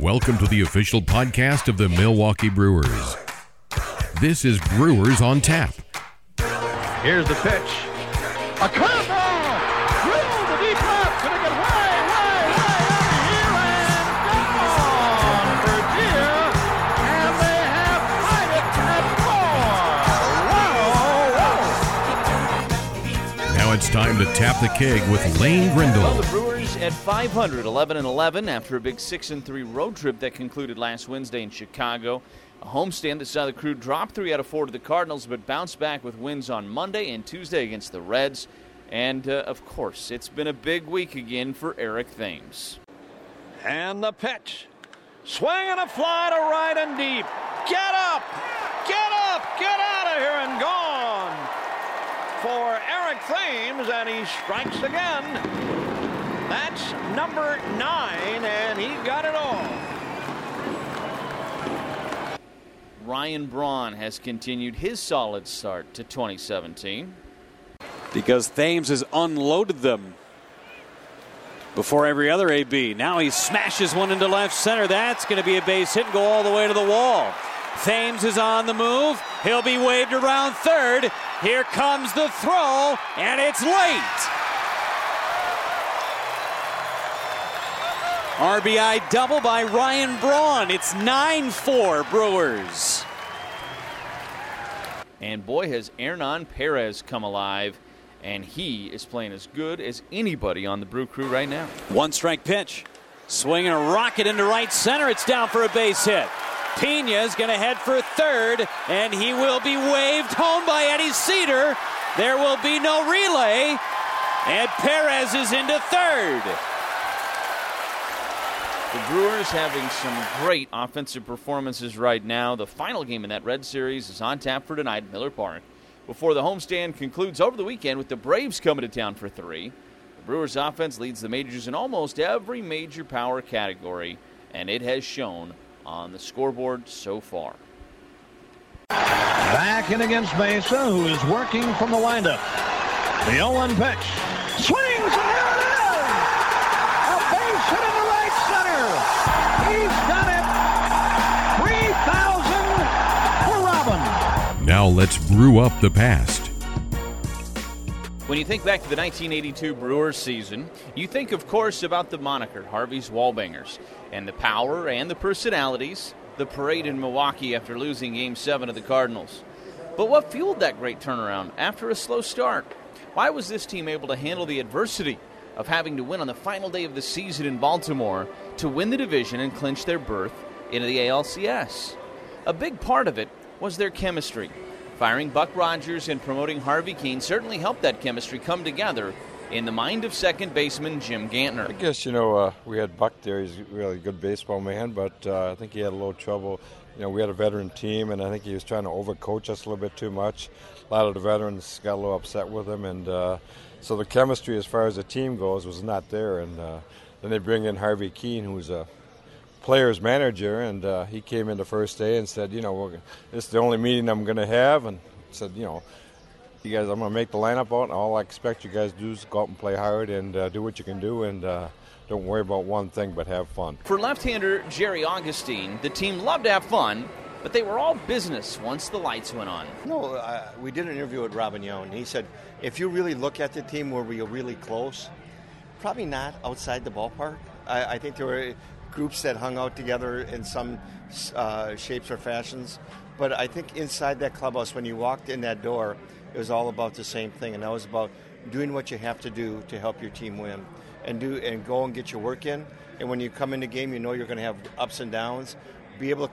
Welcome to the official podcast of the Milwaukee Brewers. This is Brewers on Tap. Here's the pitch. A curveball! Drilled to deep left. Gonna get way out of here and gone for deer. And they have tied it at 4. Wow! Now it's time to tap the keg with Lane Grindle. Well, the Brewers at 500, 11-11 after a big 6-3 road trip that concluded last Wednesday in Chicago. A homestand that saw the Crew drop 3 out of 4 to the Cardinals, but bounce back with wins on Monday and Tuesday against the Reds. And, of course, it's been a big week again for Eric Thames. And the pitch. Swing and a fly to right and deep. Get up! Get up! Get out of here and gone! For Eric Thames, and he strikes again. That's number 9, and he got it all. Ryan Braun has continued his solid start to 2017. Because Thames has unloaded them before every other AB. Now he smashes one into left center. That's going to be a base hit and go all the way to the wall. Thames is on the move. He'll be waved around third. Here comes the throw, and it's late. RBI double by Ryan Braun. It's 9-4 Brewers. And boy, has Hernan Perez come alive, and he is playing as good as anybody on the Brew Crew right now. One strike pitch. Swinging a rocket into right center. It's down for a base hit. Pena's going to head for third, and he will be waved home by Eddie Cedar. There will be no relay, and Perez is into third. The Brewers having some great offensive performances right now. The final game in that Red Series is on tap for tonight at Miller Park before the homestand concludes over the weekend with the Braves coming to town for 3. The Brewers offense leads the majors in almost every major power category, and it has shown on the scoreboard so far. Back in against Mesa, who is working from the windup. The 0-1 pitch. Swings, and there it is! A base hit into right center. He's done it. 3,000 for Robin. Now let's brew up the past. When you think back to the 1982 Brewers season, you think, of course, about the moniker Harvey's Wallbangers and the power and the personalities, the parade in Milwaukee after losing Game 7 of the Cardinals. But what fueled that great turnaround after a slow start? Why was this team able to handle the adversity of having to win on the final day of the season in Baltimore to win the division and clinch their berth into the ALCS? A big part of it was their chemistry. Firing Buck Rogers and promoting Harvey Kuenn certainly helped that chemistry come together in the mind of second baseman Jim Gantner. I guess, we had Buck there. He's a really good baseball man, but I think he had a little trouble. We had a veteran team, and I think he was trying to overcoach us a little bit too much. A lot of the veterans got a little upset with him, and so the chemistry as far as the team goes was not there. And then they bring in Harvey Kuenn, who's a player's manager, and he came in the first day and said, this is the only meeting I'm going to have, and said, you guys, I'm going to make the lineup out, and all I expect you guys to do is go out and play hard and do what you can do, and don't worry about one thing but have fun. For left-hander Jerry Augustine, the team loved to have fun, but they were all business once the lights went on. No, we did an interview with Robin Yount, and he said, if you really look at the team where we were really close, probably not outside the ballpark. I think there were groups that hung out together in some shapes or fashions. But I think inside that clubhouse, when you walked in that door, it was all about the same thing. And that was about doing what you have to do to help your team win. And go and get your work in. And when you come in the game, you're going to have ups and downs. Be able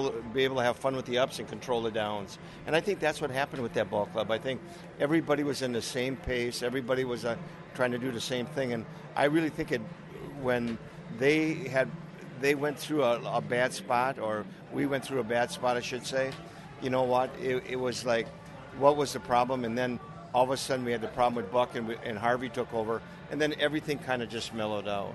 to have fun with the ups and control the downs. And I think that's what happened with that ball club. I think everybody was in the same pace. Everybody was trying to do the same thing. And I really think when they went through a bad spot, or we went through a bad spot, I should say, you know what? It was like, what was the problem? And then all of a sudden we had the problem with Buck, and Harvey took over, and then everything kind of just mellowed out.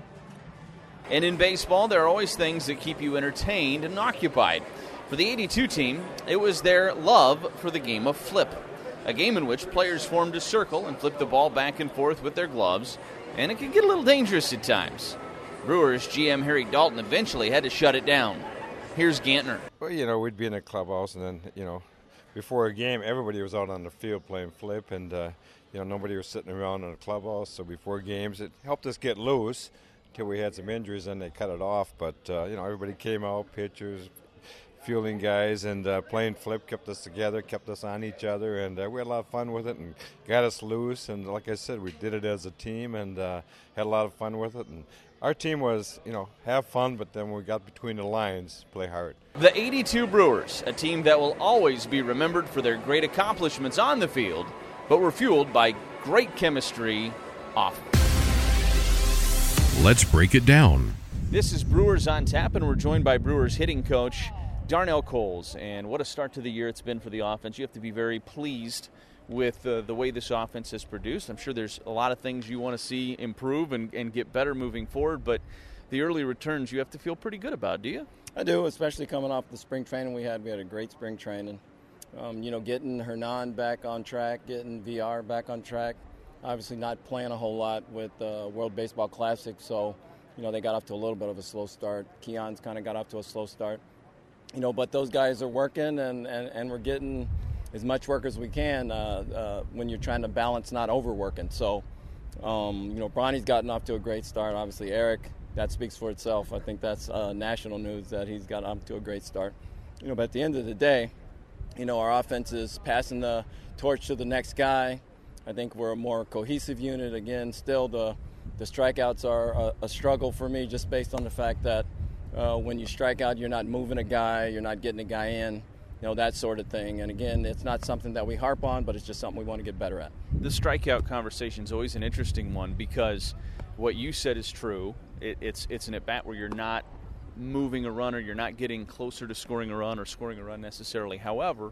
And in baseball, there are always things that keep you entertained and occupied. For the 82 team, it was their love for the game of flip, a game in which players formed a circle and flipped the ball back and forth with their gloves, and it could get a little dangerous at times. Brewers GM Harry Dalton eventually had to shut it down. Here's Gantner. Well, we'd be in a clubhouse, and then, before a game, everybody was out on the field playing flip, and, nobody was sitting around in the clubhouse. So before games, it helped us get loose until we had some injuries, and they cut it off. But, everybody came out, pitchers, fielding guys, and playing flip kept us together, kept us on each other, and we had a lot of fun with it and got us loose. And like I said, we did it as a team and had a lot of fun with it. And our team was, have fun, but then when we got between the lines, play hard. The 82 Brewers, a team that will always be remembered for their great accomplishments on the field, but were fueled by great chemistry off. Let's break it down. This is Brewers on Tap, and we're joined by Brewers hitting coach Darnell Coles. And what a start to the year it's been for the offense. You have to be very pleased with the way this offense has produced. I'm sure there's a lot of things you want to see improve and get better moving forward, but the early returns you have to feel pretty good about, do you? I do, especially coming off the spring training we had. We had a great spring training. Getting Hernan back on track, getting VR back on track. Obviously not playing a whole lot with the World Baseball Classic, so, they got off to a little bit of a slow start. Keon's kind of got off to a slow start. But those guys are working, and we're getting as much work as we can when you're trying to balance not overworking. So, Bronny's gotten off to a great start. Obviously, Eric, that speaks for itself. I think that's national news that he's got off to a great start. But at the end of the day, our offense is passing the torch to the next guy. I think we're a more cohesive unit. Again, still the strikeouts are a struggle for me just based on the fact that when you strike out, you're not moving a guy, you're not getting a guy in, that sort of thing. And again, it's not something that we harp on, but it's just something we want to get better at. The strikeout conversation is always an interesting one because what you said is true. It's an at-bat where you're not moving a runner, you're not getting closer to scoring a run or scoring a run necessarily. However,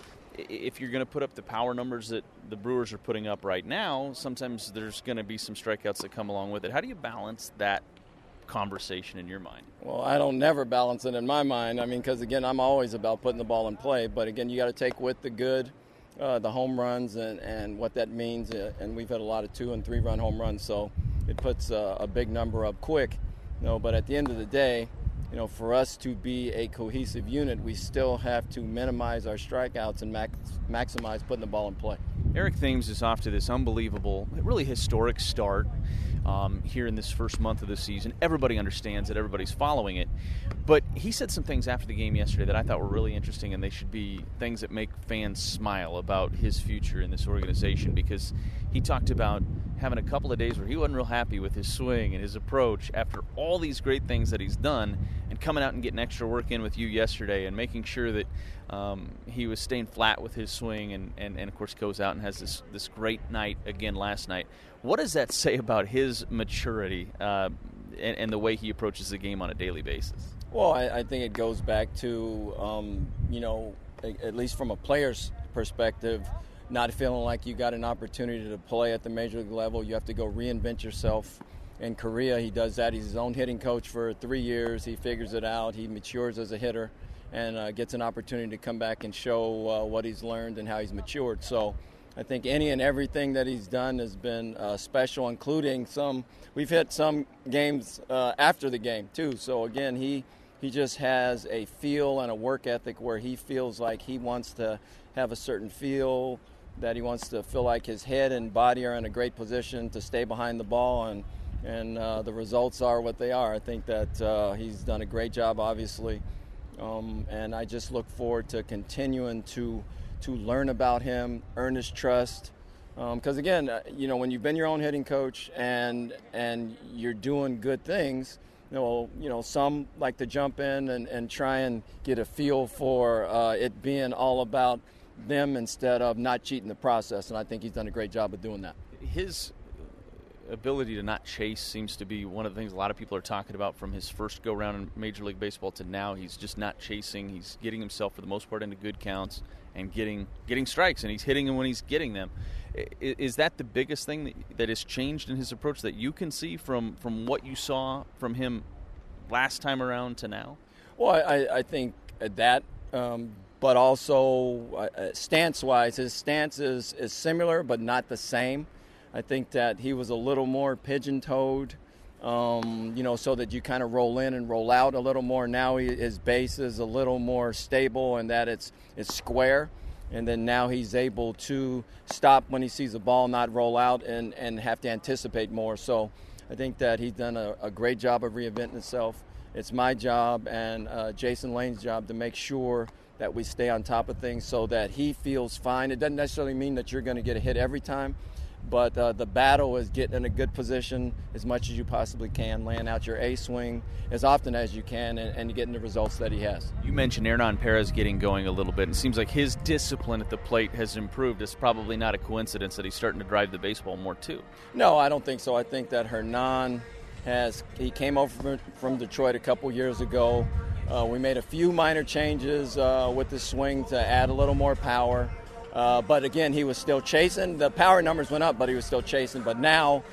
if you're going to put up the power numbers that the Brewers are putting up right now, sometimes there's going to be some strikeouts that come along with it. How do you balance that conversation in your mind? Well, I don't never balance it in my mind. Because again, I'm always about putting the ball in play. But again, you got to take with the good, the home runs and what that means. And we've had a lot of 2- and 3-run home runs, so it puts a big number up quick. But at the end of the day, for us to be a cohesive unit, we still have to minimize our strikeouts and maximize putting the ball in play. Eric Thames is off to this unbelievable, really historic start here in this first month of the season. Everybody understands it. Everybody's following it. But he said some things after the game yesterday that I thought were really interesting, and they should be things that make fans smile about his future in this organization, because he talked about having a couple of days where he wasn't real happy with his swing and his approach after all these great things that he's done, and coming out and getting extra work in with you yesterday and making sure that he was staying flat with his swing and of course goes out and has this great night again last night. What does that say about his maturity and the way he approaches the game on a daily basis? Well, I think it goes back to, at least from a player's perspective, not feeling like you got an opportunity to play at the major league level. You have to go reinvent yourself. In Korea, he does that. He's his own hitting coach for 3 years. He figures it out. He matures as a hitter and gets an opportunity to come back and show what he's learned and how he's matured. So I think any and everything that he's done has been special, including we've hit some games after the game too. So again, he just has a feel and a work ethic where he feels like he wants to have a certain feel, that he wants to feel like his head and body are in a great position to stay behind the ball, and the results are what they are. I think that he's done a great job, obviously, and I just look forward to continuing to learn about him, earn his trust, because again, when you've been your own hitting coach and you're doing good things, some like to jump in and try and get a feel for it being all about them instead of not cheating the process, and I think he's done a great job of doing that. His ability to not chase seems to be one of the things a lot of people are talking about from his first go-round in Major League Baseball to now. He's just not chasing. He's getting himself, for the most part, into good counts and getting strikes, and he's hitting them when he's getting them. Is that the biggest thing that has changed in his approach that you can see from what you saw from him last time around to now? Well, I think that, but also stance-wise, his stance is similar but not the same. I think that he was a little more pigeon-toed so that you kind of roll in and roll out a little more. Now his base is a little more stable and that it's square. And then now he's able to stop when he sees the ball, not roll out, and have to anticipate more. So I think that he's done a great job of reinventing himself. It's my job and Jason Lane's job to make sure that we stay on top of things so that he feels fine. It doesn't necessarily mean that you're going to get a hit every time, but the battle is getting in a good position as much as you possibly can, laying out your A swing as often as you can, and getting the results that he has. You mentioned Hernan Perez getting going a little bit. It seems like his discipline at the plate has improved. It's probably not a coincidence that he's starting to drive the baseball more, too. No, I don't think so. I think that Hernan he came over from Detroit a couple years ago. We made a few minor changes with the swing to add a little more power. But again, he was still chasing. The power numbers went up, but he was still chasing. But now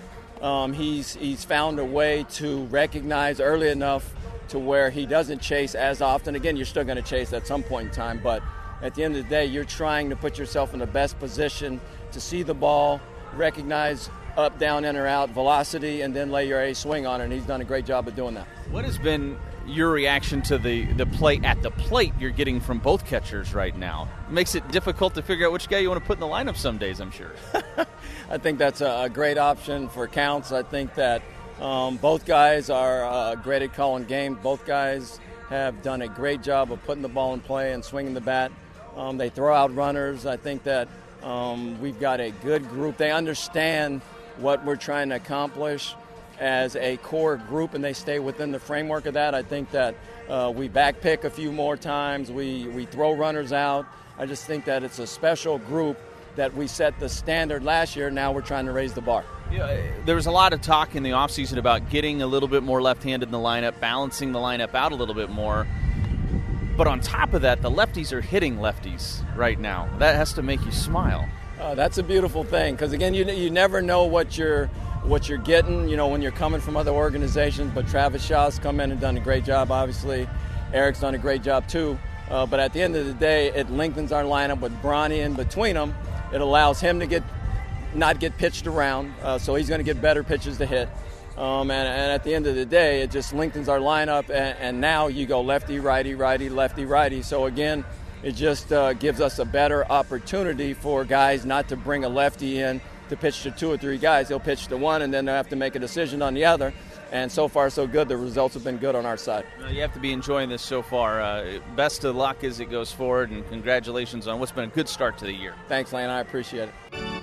he's found a way to recognize early enough to where he doesn't chase as often. Again, you're still going to chase at some point in time, but at the end of the day, you're trying to put yourself in the best position to see the ball, recognize up, down, in or out, velocity, and then lay your A swing on it, and he's done a great job of doing that. What has been your reaction to the play at the plate you're getting from both catchers right now? It makes it difficult to figure out which guy you want to put in the lineup some days, I'm sure. I think that's a great option for counts. I think that both guys are great at calling games. Both guys have done a great job of putting the ball in play and swinging the bat. They throw out runners. I think that we've got a good group. They understand what we're trying to accomplish as a core group, and they stay within the framework of that. I think that we backpick a few more times. We throw runners out. I just think that it's a special group that we set the standard last year. Now we're trying to raise the bar. Yeah, there was a lot of talk in the offseason about getting a little bit more left-handed in the lineup, balancing the lineup out a little bit more. But on top of that, the lefties are hitting lefties right now. That has to make you smile. That's a beautiful thing because, again, you never know what you're getting, when you're coming from other organizations. But Travis Shaw's come in and done a great job, obviously. Eric's done a great job, too. But at the end of the day, it lengthens our lineup with Bronny in between them. It allows him to not get pitched around, so he's going to get better pitches to hit. And at the end of the day, it just lengthens our lineup, and now you go lefty, righty, lefty, righty. So, again, it just gives us a better opportunity for guys not to bring a lefty in to pitch to two or three guys. He'll pitch to one, and then they'll have to make a decision on the other. And so far, so good. The results have been good on our side. You have to be enjoying this so far. Best of luck as it goes forward, and congratulations on what's been a good start to the year. Thanks, Lane. I appreciate it.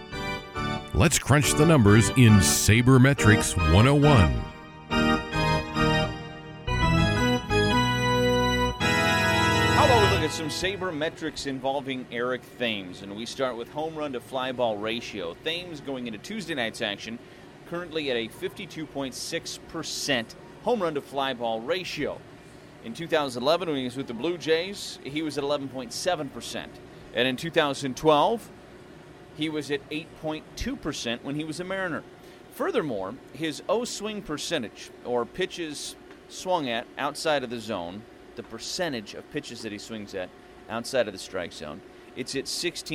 Let's crunch the numbers in Sabermetrics 101. How about we look at some sabermetrics involving Eric Thames, and we start with home run to fly ball ratio. Thames going into Tuesday night's action currently at a 52.6% home run to fly ball ratio. In 2011, when he was with the Blue Jays, he was at 11.7%. And in 2012, he was at 8.2% when he was a Mariner. Furthermore, his O-swing percentage, or pitches swung at outside of the zone, the percentage of pitches that he swings at outside of the strike zone, it's at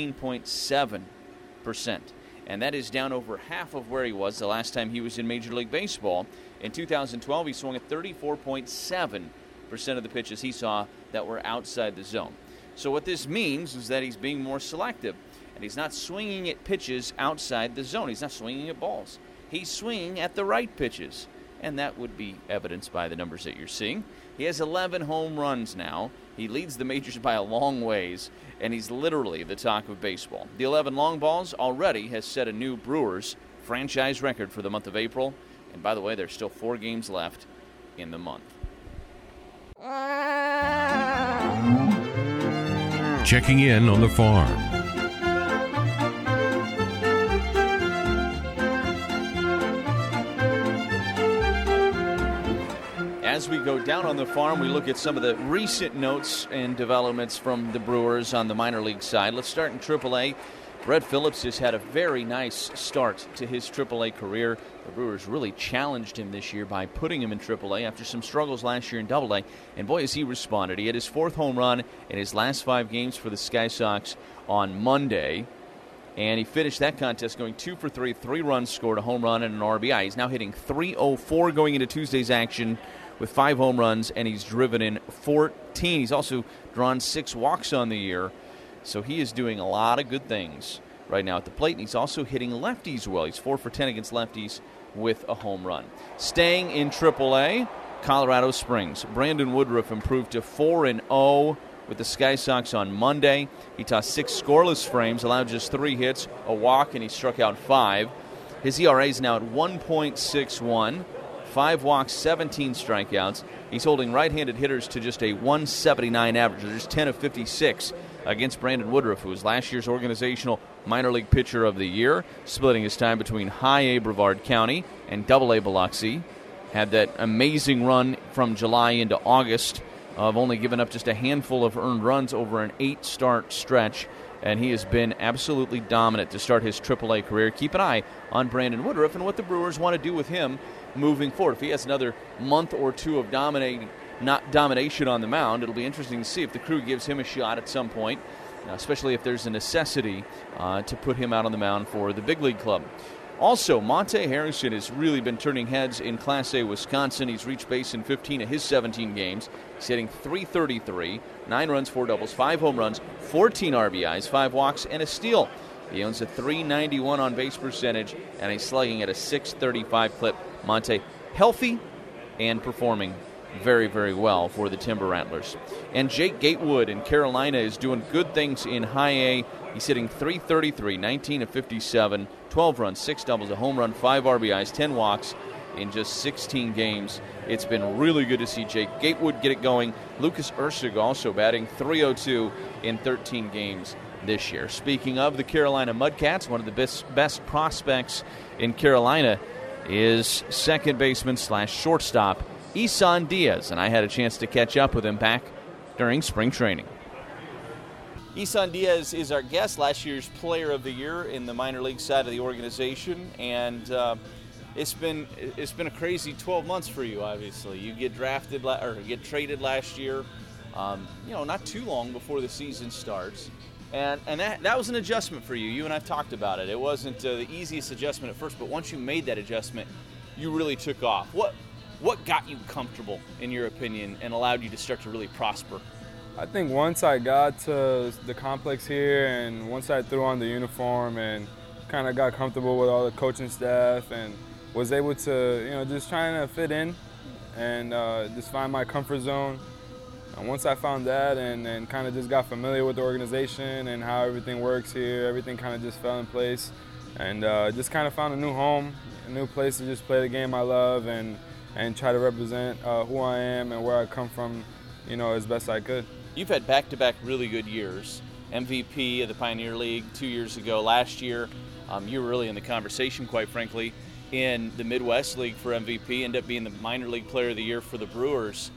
16.7%. And that is down over half of where he was the last time he was in Major League Baseball. In 2012, he swung at 34.7% of the pitches he saw that were outside the zone. So what this means is that he's being more selective. And he's not swinging at pitches outside the zone. He's not swinging at balls. He's swinging at the right pitches. And that would be evidenced by the numbers that you're seeing. He has 11 home runs now. He leads the majors by a long ways, and he's literally the talk of baseball. The 11 long balls already has set a new Brewers franchise record for the month of April. And by the way, there's still 4 games left in the month. Checking in on the farm. As we go down on the farm, we look at some of the recent notes and developments from the Brewers on the minor league side. Let's start in AAA. Brett Phillips has had a very nice start to his AAA career. The Brewers really challenged him this year by putting him in AAA after some struggles last year in AA. And boy, has he responded. He had his 4th home run in his last 5 games for the Sky Sox on Monday. And he finished that contest going 2 for 3, 3 runs scored, a home run, and an RBI. He's now hitting .304 going into Tuesday's action with 5 home runs, and he's driven in 14. He's also drawn 6 walks on the year, so he is doing a lot of good things right now at the plate, and he's also hitting lefties well. He's 4 for 10 against lefties with a home run. Staying in AAA, Colorado Springs. Brandon Woodruff improved to 4-0 with the Sky Sox on Monday. He tossed 6 scoreless frames, allowed just 3 hits, a walk, and he struck out 5. His ERA is now at 1.61, 5 walks, 17 strikeouts. He's holding right-handed hitters to just a 179 average. There's 10 of 56 against Brandon Woodruff, who was last year's organizational minor league pitcher of the year, splitting his time between high A Brevard County and double A Biloxi. Had that amazing run from July into August of only giving up just a handful of earned runs over an 8-start stretch, and he has been absolutely dominant to start his AAA career. Keep an eye on Brandon Woodruff and what the Brewers want to do with him moving forward. If he has another month or two of domination on the mound, it'll be interesting to see if the crew gives him a shot at some point, especially if there's a necessity to put him out on the mound for the big league club. Also, Monte Harrison has really been turning heads in Class A Wisconsin. He's reached base in 15 of his 17 games. He's hitting .333, 9 runs, 4 doubles, 5 home runs, 14 RBIs, 5 walks, and a steal. He owns a .391 on base percentage, and he's slugging at a .635 clip. Monte healthy and performing very, very well for the Timber Rattlers. And Jake Gatewood in Carolina is doing good things in high A. He's hitting .333, 19 of 57, 12 runs, 6 doubles, a home run, 5 RBIs, 10 walks in just 16 games. It's been really good to see Jake Gatewood get it going. Lucas Ursig also batting .302 in 13 games this year. Speaking of the Carolina Mudcats, one of the best prospects in Carolina is second baseman / shortstop Isan Diaz, and I had a chance to catch up with him back during spring training. Isan Diaz is our guest, last year's Player of the Year in the minor league side of the organization, and it's been a crazy 12 months for you. Obviously, you get drafted or get traded last year, not too long before the season starts, and that was an adjustment for you. You and I've talked about it. It wasn't the easiest adjustment at first, but once you made that adjustment, you really took off. What got you comfortable, in your opinion, and allowed you to start to really prosper? I think once I got to the complex here and once I threw on the uniform and kind of got comfortable with all the coaching staff and was able to, just trying to fit in and just find my comfort zone. And once I found that and kind of just got familiar with the organization and how everything works here, everything kind of just fell in place and just kind of found a new home, a new place to just play the game I love and try to represent who I am and where I come from, as best I could. You've had back-to-back really good years. MVP of the Pioneer League 2 years ago. Last year, you were really in the conversation, quite frankly, in the Midwest League for MVP, ended up being the minor league player of the year for the Brewers.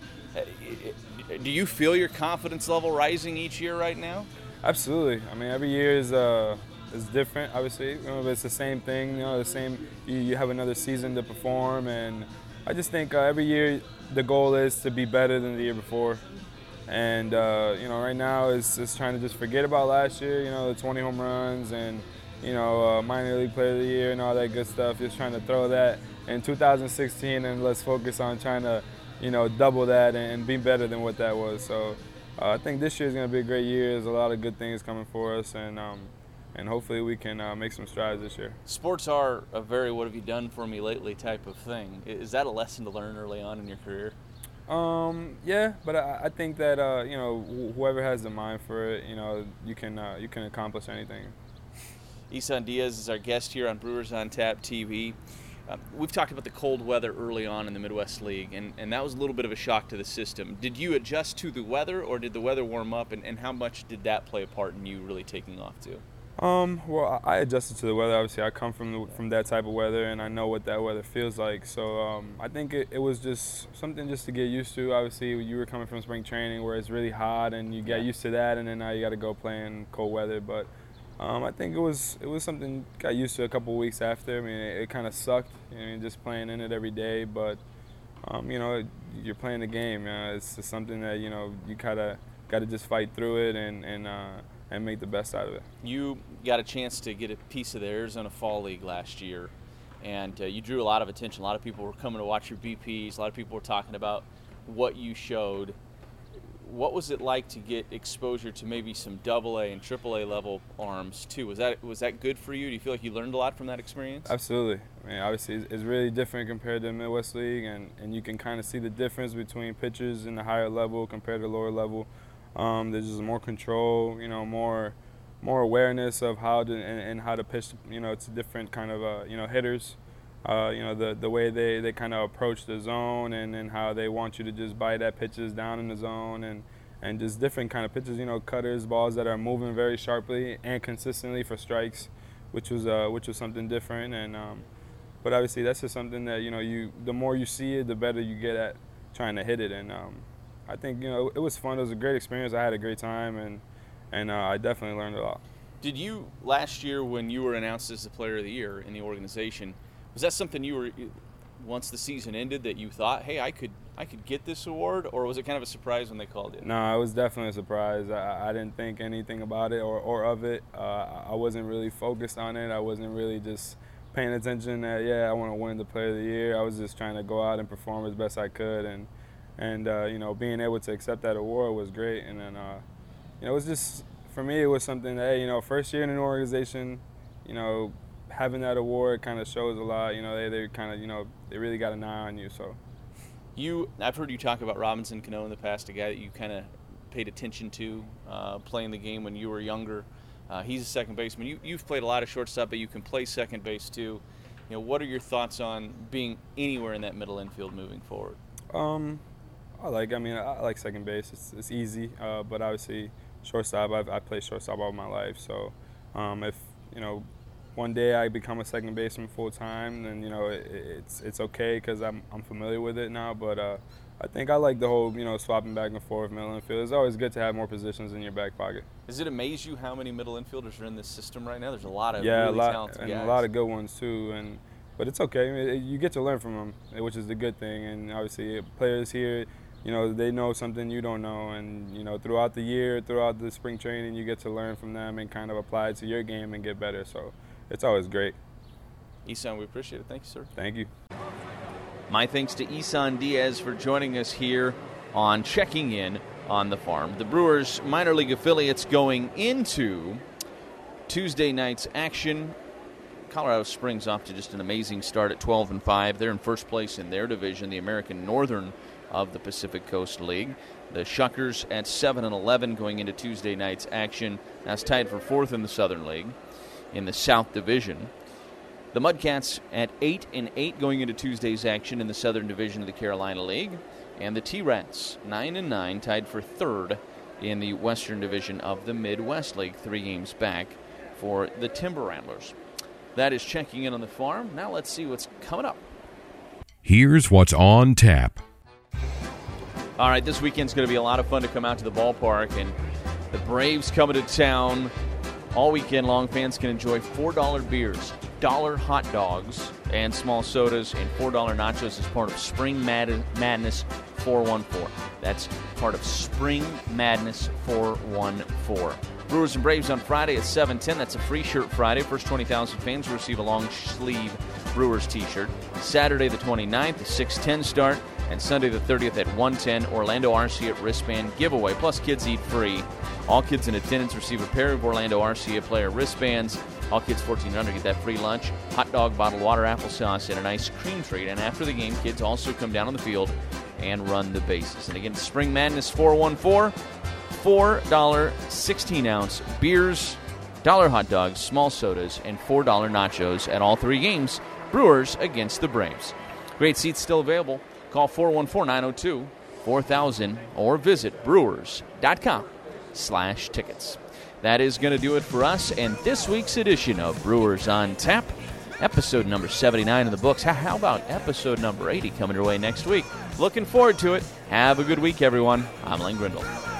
Do you feel your confidence level rising each year right now? Absolutely. I mean, every year is different, obviously. But it's the same thing, you have another season to perform, and I just think every year the goal is to be better than the year before. And, right now it's just trying to just forget about last year, the 20 home runs and, minor league player of the year and all that good stuff. Just trying to throw that in 2016 and let's focus on trying to, double that and be better than what that was. So I think this year is going to be a great year. There's a lot of good things coming for us and hopefully we can make some strides this year. Sports are a very what have you done for me lately type of thing. Is that a lesson to learn early on in your career? Yeah, but I think that whoever has the mind for it, you can accomplish anything. Isan Diaz is our guest here on Brewers on Tap TV. We've talked about the cold weather early on in the Midwest League, and that was a little bit of a shock to the system. Did you adjust to the weather, or did the weather warm up, and how much did that play a part in you really taking off too? Well, I adjusted to the weather. Obviously, I come from that type of weather, and I know what that weather feels like. So I think it was just something just to get used to. Obviously, you were coming from spring training where it's really hot, and you get used to that, and then now you got to go play in cold weather. But I think it was something got used to a couple of weeks after. I mean, it kind of sucked, just playing in it every day. But you're playing the game. It's just something that you kind of got to just fight through it and make the best out of it. You got a chance to get a piece of the Arizona Fall League last year, and you drew a lot of attention. A lot of people were coming to watch your BPs. A lot of people were talking about what you showed. What was it like to get exposure to maybe some AA and AAA level arms too? Was that good for you? Do you feel like you learned a lot from that experience? Absolutely. I mean, obviously it's really different compared to the Midwest League, and you can kind of see the difference between pitchers in the higher level compared to lower level. There's just more control, more awareness of how to and how to pitch. It's different kind of hitters. The way they kind of approach the zone and how they want you to just bite at pitches down in the zone and just different kind of pitches, cutters, balls that are moving very sharply and consistently for strikes, which was something different. And but obviously that's just something that the more you see it, the better you get at trying to hit it. And I think it was fun. It was a great experience. I had a great time and I definitely learned a lot. Did you last year when you were announced as the Player of the Year in the organization? Was that something you were, once the season ended, that you thought, hey, I could get this award, or was it kind of a surprise when they called you? No, it was definitely a surprise. I didn't think anything about it or of it. I wasn't really focused on it. I wasn't really just paying attention that, I want to win the Player of the Year. I was just trying to go out and perform as best I could, and being able to accept that award was great. And then, it was just, for me, it was something that, first year in an organization, having that award kind of shows a lot. They kind of, they really got an eye on you. So, I've heard you talk about Robinson Cano in the past, a guy that you kind of paid attention to playing the game when you were younger. He's a second baseman. You've played a lot of shortstop, but you can play second base too. What are your thoughts on being anywhere in that middle infield moving forward? I like second base. It's easy, but obviously shortstop. I've played shortstop all my life. So, if one day I become a second baseman full time, then it's okay because I'm familiar with it now. But I think I like the whole swapping back and forth middle infield. It's always good to have more positions in your back pocket. Does it amaze you how many middle infielders are in this system right now? There's a lot of really talented guys. And a lot of good ones too. But it's okay. You get to learn from them, which is the good thing. And obviously players here, they know something you don't know. And throughout the year, throughout the spring training, you get to learn from them and kind of apply it to your game and get better. So it's always great. Isan, we appreciate it. Thank you, sir. Thank you. My thanks to Isan Diaz for joining us here on Checking In on the Farm. The Brewers minor league affiliates going into Tuesday night's action. Colorado Springs off to just an amazing start at 12-5. They're in first place in their division, the American Northern of the Pacific Coast League. The Shuckers at 7-11 going into Tuesday night's action. That's tied for fourth in the Southern League in the South Division. The Mudcats at 8-8 going into Tuesday's action in the Southern Division of the Carolina League. And the T-Rats 9-9 tied for third in the Western Division of the Midwest League, 3 games back for the Timber Rattlers. That is Checking In on the Farm. Now let's see what's coming up. Here's what's on tap. All right, this weekend's going to be a lot of fun to come out to the ballpark, and the Braves coming to town. All weekend long, fans can enjoy $4 beers, $1 hot dogs, and small sodas, and $4 nachos as part of Spring Madness 414. That's part of Spring Madness 414. Brewers and Braves on Friday at 7:10. That's a free shirt Friday. First 20,000 fans will receive a long-sleeve Brewers t-shirt. Saturday the 29th, a 6:10 start. And Sunday the 30th at 1:10, Orlando RCA wristband giveaway. Plus, kids eat free. All kids in attendance receive a pair of Orlando RCA player wristbands. All kids 14 and under get that free lunch, hot dog, bottled water, applesauce, and an ice cream treat. And after the game, kids also come down on the field and run the bases. And again, Spring Madness 414, $4 16-ounce beers, $1 hot dogs, small sodas, and $4 nachos at all 3 games. Brewers against the Braves. Great seats still available. Call 414-902-4000 or visit brewers.com/tickets. That is going to do it for us and this week's edition of Brewers on Tap. Episode number 79 in the books. How about episode number 80 coming your way next week? Looking forward to it. Have a good week, everyone. I'm Len Grindle.